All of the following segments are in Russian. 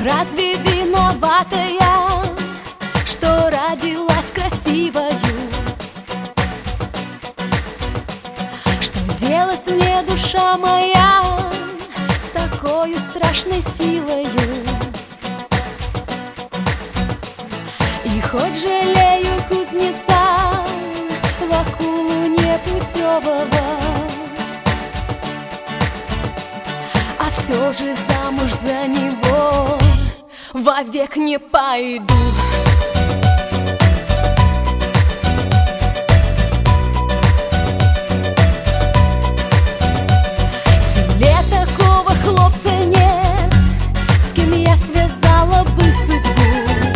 Разве виновата я, что родилась красивою? Что делать мне, душа моя, с такой страшной силою? И хоть жалею кузнеца Вакулу непутевого, а все же замуж за него вовек не пойду. В селе такого хлопца нет, с кем я связала бы судьбу,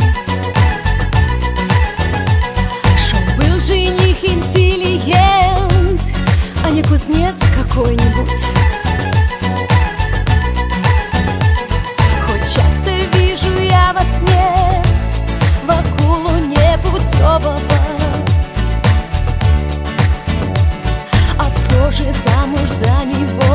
чтоб был жених интеллигент, а не кузнец какой-нибудь. Часто вижу я во сне Вакулу непутевого, а все же замуж за него